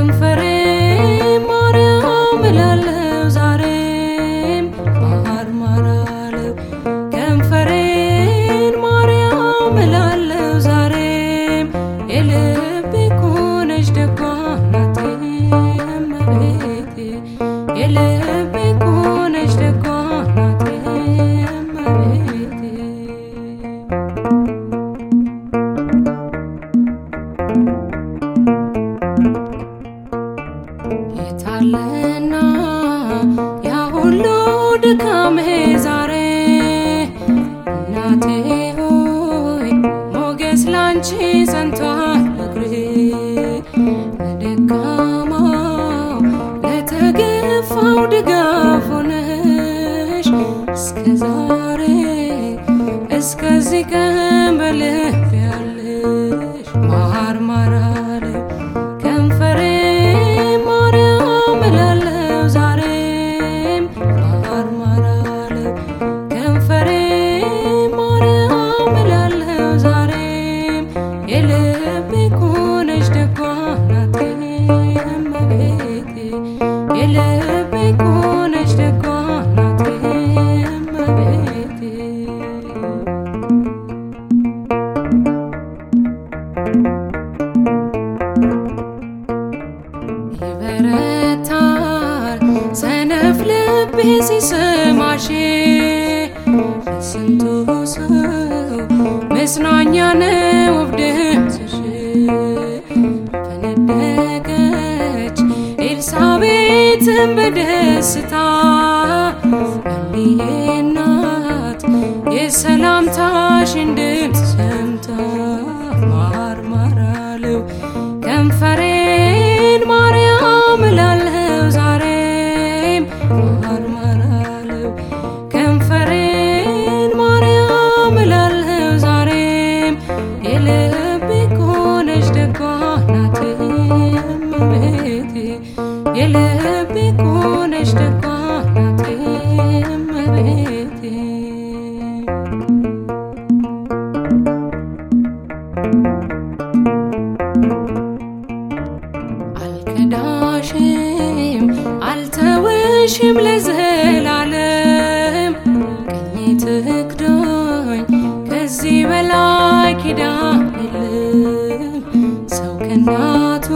ከንፈሬ ማርያም እላለሁ ዛሬም ማርማር አለው ከንፈሬን ማርያም እላለሁ ዛሬም የልቤ ኮነች ደጓ ናቴ እመቤቴ የልቤ ኮነች ደጓ ናቴ እመቤቴ የታለና ያ ሁሉ ድካሜ ዛሬ እናቴ ሆይ ሞገስ ላንቺ ጸንቷል እግሬ ለደካማው ለተገፋው ድጋፍ ሆነሽ እስከ ዛሬ እስከዚህ ቀን በልቤ ያለሽ ማርማር አለው ከንፈሬ ማርያም እላለሁ ዛሬም ማርማር አለው ከንፈሬ ማርያም እላለሁ ዛሬም የልቤ ኮነች ደጓ ናቴ እመቤቴ የልቤ ኮነች ደጓ ናቴ እመቤቴ ይበረታል ሰነፍ ልቤ ሲሰማሽ ለስንቱ ሰው መጽናኛ ነው ውብ ድምፅሽ ፈነደቀች ኤልሳቤጥም በደስታ እኒዬ እናት የሰላምታሽን ድምፅ ሰምታ ማርማር አለው ከንፈሬን ማርያም እላለሁ ዛሬም ማርማር አለው ከንፈሬን ማርያም እላለሁ ዛሬም የልቤ ኮነች ደጓ ናቴ እመቤቴ የልቤ ኮነች ደጓ ናቴ እመቤቴ አልከዳሽም አልተውሽም ለዘላለም ቀኜ ትክዳኝ ከዚህ በላይ ኪዳን የለም ሰው ከእናቱ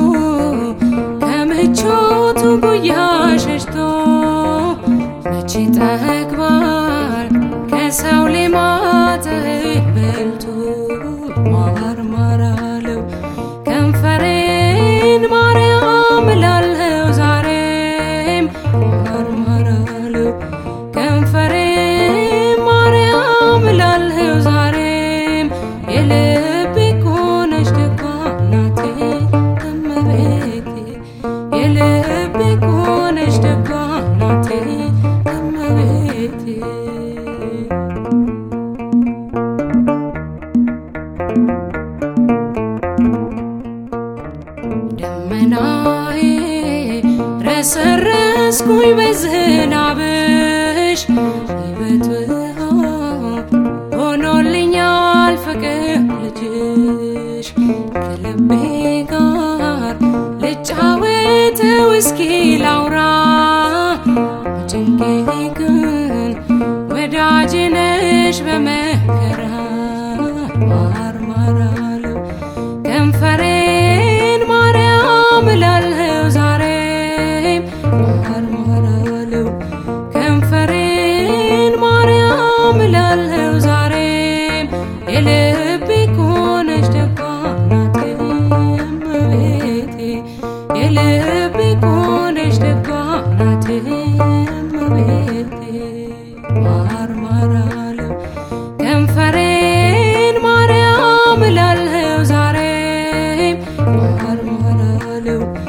ከምቾቱ ጉያ ሸሽቶ መቼ ጠግባል ከሰው ሌማት በልቶ ማርማር አለው ከንፈሬን ማርያም እላለሁ ዛሬም ማርማር አለው ከንፈሬን ማርያም እላለሁ ዛሬም የልቤ ኮነች ደጓ ናቴ እመቤቴ የልቤ ኮነች ደጓ ናቴ እመቤቴ ደመናዬ ረሰረስኩኝ በዝናብሽ ሕይወት ውሃ ሆኖልኛል ፍቅር ልጅሽ ከልቤ ጋር ልጫወተው እስኪ ላውራ በጭንቄ ግን ወዳጄ ነሽ በመከራ ማርማር አለው ከንፈሬን ማርያም እላለሁ ዛሬም ማርማር አለው ከንፈሬን ማርያም እላለሁ ዛሬም የልቤ ኮነች ደጓ ናቴ እመቤቴ የልቤ ኮነች ደጓ ናቴ እመቤቴ ማርማር አለው ከንፈሬን ማርያም እላለሁ ዛሬም ማርማር አለው